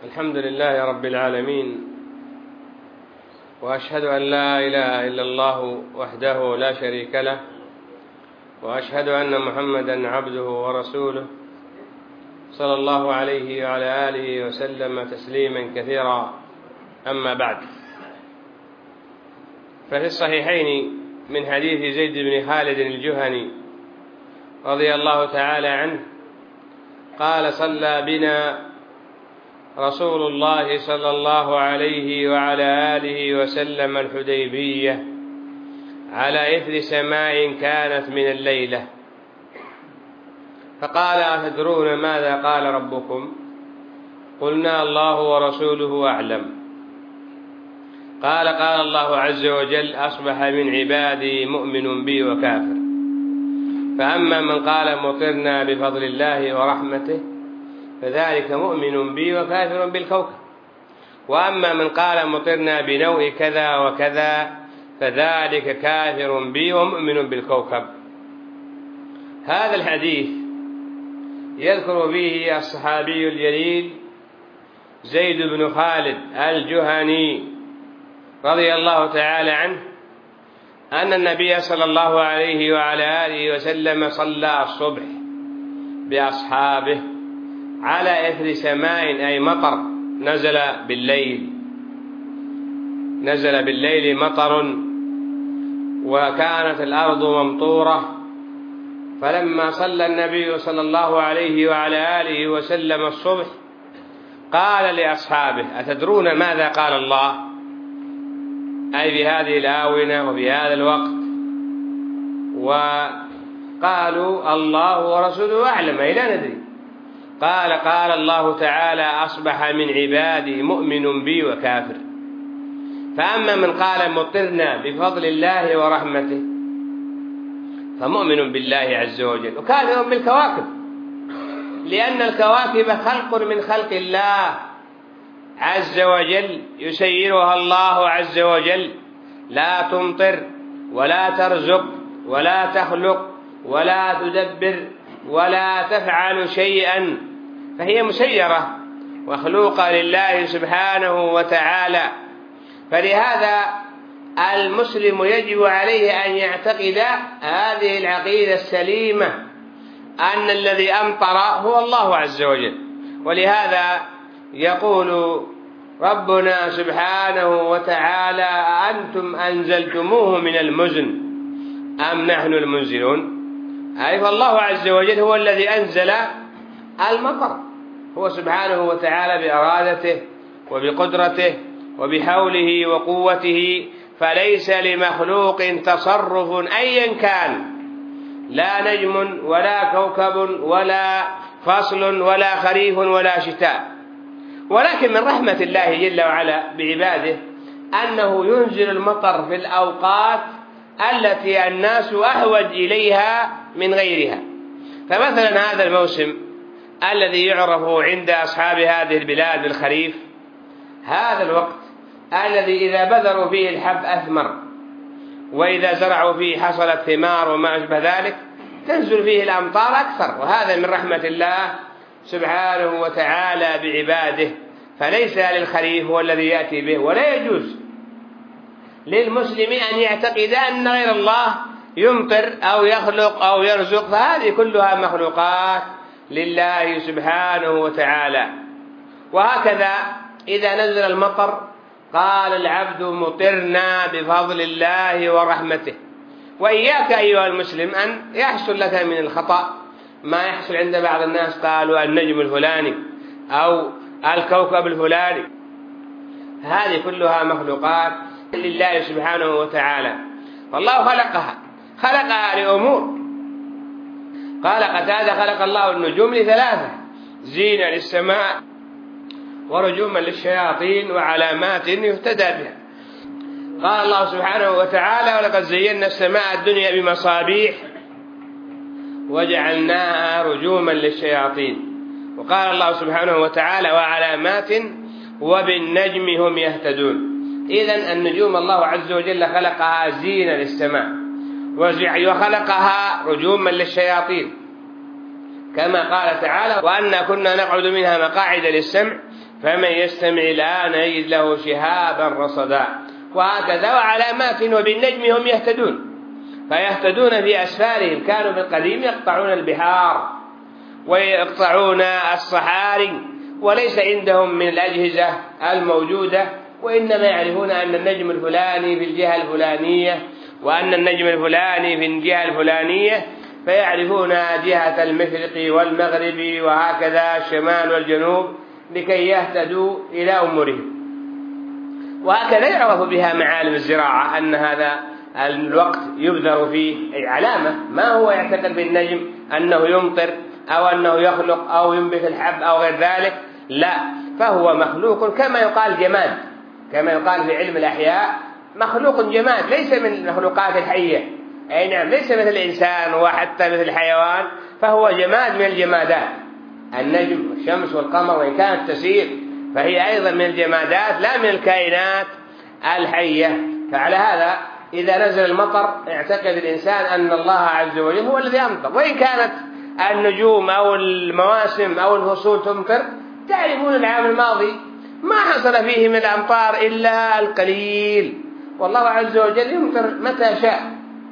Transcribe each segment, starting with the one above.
الحمد لله رب العالمين، وأشهد أن لا إله إلا الله وحده لا شريك له، وأشهد أن محمدا عبده ورسوله صلى الله عليه وعلى آله وسلم تسليما كثيرا. أما بعد، ففي الصحيحين من حديث زيد بن خالد الجهني رضي الله تعالى عنه قال: صلى بنا رسول الله صلى الله عليه وعلى آله وسلم الحديبية على إثر سماء كانت من الليلة، فقال: أتدرون ماذا قال ربكم؟ قلنا: الله ورسوله أعلم. قال: قال الله عز وجل: أصبح من عبادي مؤمن بي وكافر، فأما من قال مطرنا بفضل الله ورحمته فذلك مؤمن بي وكافر بالكوكب، وأما من قال مطرنا بنوء كذا وكذا فذلك كافر بي ومؤمن بالكوكب. هذا الحديث يذكر فيه الصحابي الجليل زيد بن خالد الجهني رضي الله تعالى عنه أن النبي صلى الله عليه وعلى آله وسلم صلى الصبح بأصحابه على إثر سماء أي مطر نزل بالليل مطر، وكانت الأرض ممطورة. فلما صلى النبي صلى الله عليه وعلى آله وسلم الصبح قال لأصحابه: أتدرون ماذا قال الله؟ أي بهذه الآونة وبهذا الوقت. وقالوا: الله ورسوله أعلم، أي لا ندري. قال: قال الله تعالى: أصبح من عبادي مؤمن بي وكافر، فأما من قال مطرنا بفضل الله ورحمته فمؤمن بالله عز وجل وكافر بالكواكب، لأن الكواكب خلق من خلق الله عز وجل يسيرها الله عز وجل، لا تمطر ولا ترزق ولا تخلق ولا تدبر ولا تفعل شيئا، فهي مسيرة وخلوقة لله سبحانه وتعالى. فلهذا المسلم يجب عليه أن يعتقد هذه العقيدة السليمة أن الذي أمطر هو الله عز وجل. ولهذا يقول ربنا سبحانه وتعالى: أأنتم أنزلتموه من المزن أم نحن المنزلون؟ أي فالله عز وجل هو الذي أنزل المطر، هو سبحانه وتعالى بإرادته وبقدرته وبحوله وقوته، فليس لمخلوق تصرف أيا كان، لا نجم ولا كوكب ولا فصل ولا خريف ولا شتاء. ولكن من رحمة الله جل وعلا بعباده أنه ينزل المطر في الأوقات التي الناس أحوج إليها من غيرها. فمثلا هذا الموسم الذي يعرف عند أصحاب هذه البلاد بالخريف، هذا الوقت الذي إذا بذروا فيه الحب أثمر، وإذا زرعوا فيه حصلت ثمار وما أشبه ذلك، تنزل فيه الأمطار أكثر، وهذا من رحمة الله سبحانه وتعالى بعباده. فليس للخريف هو الذي يأتي به، ولا يجوز للمسلم أن يعتقد أن غير الله يمطر أو يخلق أو يرزق، فهذه كلها مخلوقات لله سبحانه وتعالى. وهكذا إذا نزل المطر قال العبد: مطرنا بفضل الله ورحمته. وإياك أيها المسلم أن يحصل لك من الخطأ ما يحصل عند بعض الناس، قالوا النجم الفلاني أو الكوكب الفلاني، هذه كلها مخلوقات لله سبحانه وتعالى، والله خلقها لأمور. قال قتادة: خلق الله النجوم لثلاثة: زينة للسماء ورجوما للشياطين وعلامات يهتدى بها. قال الله سبحانه وتعالى: ولقد زينا السماء الدنيا بمصابيح وجعلناها رجوما للشياطين. وقال الله سبحانه وتعالى: وعلامات وبالنجم هم يهتدون. إذن النجوم الله عز وجل خلقها زينة للسماء، وخلقها رجوما للشياطين، كما قال تعالى: وأنا كنا نقعد منها مقاعد للسمع فمن يستمع الآن يجد له شهابا رصدا. وهكذا وعلامات وبالنجم هم يهتدون، فيهتدون في أسفارهم. كانوا في القديم يقطعون البحار ويقطعون الصحاري وليس عندهم من الأجهزة الموجودة، وإنما يعرفون أن النجم الفلاني في الجهة الفلانية وأن النجم الفلاني في الجهة الفلانية، فيعرفون جهة المشرق والمغرب وهكذا الشمال والجنوب لكي يهتدوا إلى أمورهم. وهكذا يعرف بها معالم الزراعة، أن هذا الوقت يبذر فيه أي علامة. ما هو يعتقد بالنجم أنه يمطر أو أنه يخلق أو ينبت الحب أو غير ذلك، لا، فهو مخلوق كما يقال جماد، كما يقال في علم الأحياء مخلوق جماد ليس من المخلوقات الحية. أي نعم، ليس مثل الإنسان وحتى مثل الحيوان، فهو جماد من الجمادات. النجم والشمس والقمر وإن كانت تسير فهي أيضا من الجمادات لا من الكائنات الحية. فعلى هذا إذا نزل المطر يعتقد الإنسان أن الله عز وجل هو الذي أمطر، وإن كانت النجوم أو المواسم أو الفصول تمطر. تعرفون العام الماضي ما حصل فيه من الأمطار إلا القليل، والله عز وجل يمطر متى شاء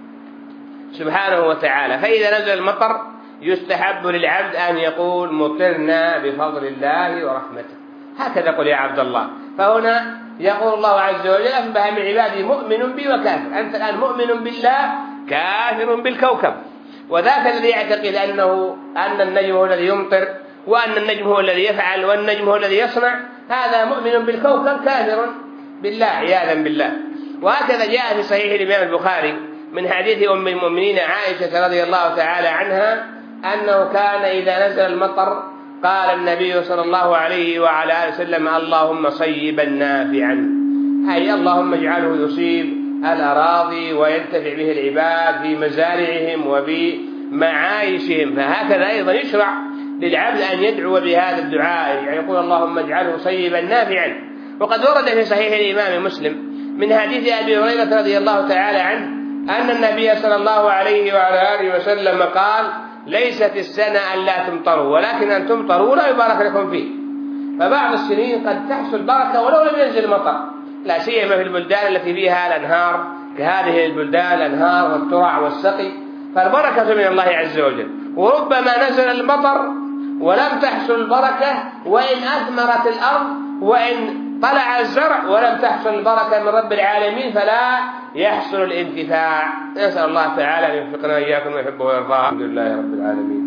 سبحانه وتعالى. فإذا نزل المطر يستحب للعبد أن يقول مطرنا بفضل الله ورحمته، هكذا قل يا عبد الله. فهنا يقول الله عز وجل أصبح من عبادي مؤمن بي وكافر. أنت الآن مؤمن بالله كافر بالكوكب. وذاك الذي يعتقد أن النجم هو الذي يمطر وأن النجم هو الذي يفعل والنجم هو الذي يصنع، هذا مؤمن بالكوكب كافر بالله عياذا بالله. وهكذا جاء في صحيح الإمام البخاري من حديث أم المؤمنين عائشة رضي الله تعالى عنها أنه كان إذا نزل المطر قال النبي صلى الله عليه وعلى آله وسلم اللهم صيبا نافعا، أي اللهم اجعله يصيب الأراضي وينتفع به العباد في مزارعهم وفي معايشهم. فهكذا أيضا يشرع للعبد أن يدعو بهذا الدعاء، يعني يقول اللهم اجعله صيبا نافعا. وقد ورد في صحيح الإمام مسلم من حديث أبي هريرة رضي الله تعالى عنه أن النبي صلى الله عليه وعلى آله وسلم قال ليست السنة أن لا تمطروا ولكن أن تمطروا لا يبارك لكم فيه. فبعض السنين قد تحصل بركة ولو لم ينزل المطر، لا سيما في البلدان التي فيها الأنهار كهذه البلدان الأنهار والترع والسقي، فالبركة من الله عز وجل. وربما نزل المطر ولم تحصل البركة وإن أثمرت الأرض وإن طلع الزرع ولم تحصل البركة من رب العالمين فلا يحصل الانتفاع. نسأل الله تعالى أن يوفقنا إياكم ويحبه ويرضاه. الحمد لله رب العالمين.